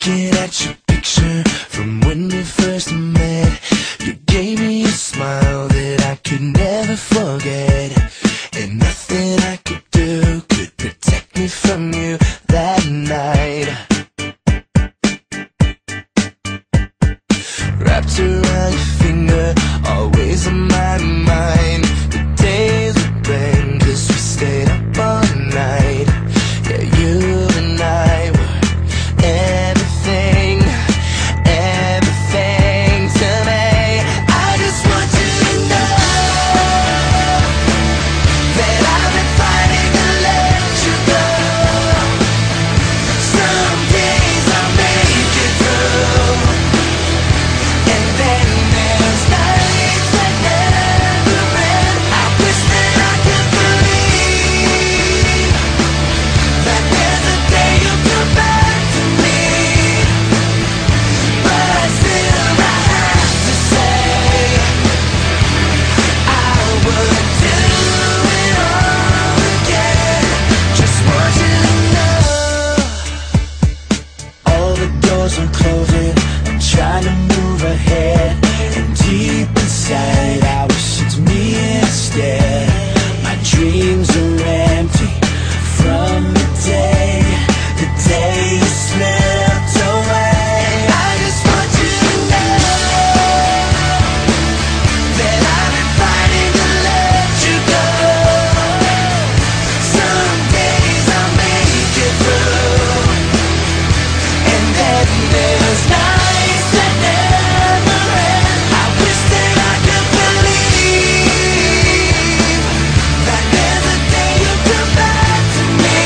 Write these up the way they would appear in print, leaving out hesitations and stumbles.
Looking at your picture from when we first met, you gave me a smile that I could never forget, and nothing I could do could protect me from you that night. Wrapped around your finger, always on my mind. The days would bend 'cause we stayed up all night. Yeah, you and I were everything, everything to me. I just want you to know that I've been fighting to let you go. Some days I'll make it through, and then there's nights that never end. I wish that I could believe that there's a day you'll come back to me, but still I have to say I would do it all again. Just want you to know all the doors are closing. I'm trying to move ahead, and deep inside I wish it's me instead. My dreams are empty from the day you slipped away. I just want you to know that I've been fighting to let you go. Some days I'll make it through, and then there's nights that never end. I wish that I could believe that there's a day you'll come back to me,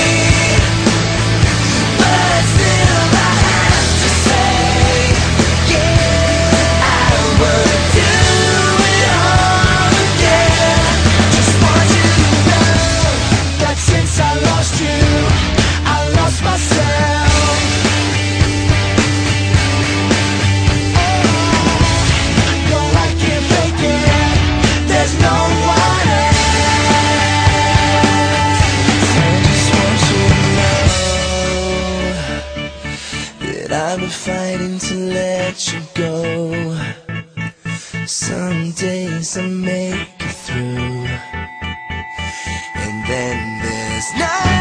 but still I have to say, yeah, I would do it all again. Just want you to know that since I lost you, I lost myself. No, I can't fake it, there's no one else. I just want you to know that I've been fighting to let you go. Some days I make it through, and then there's nights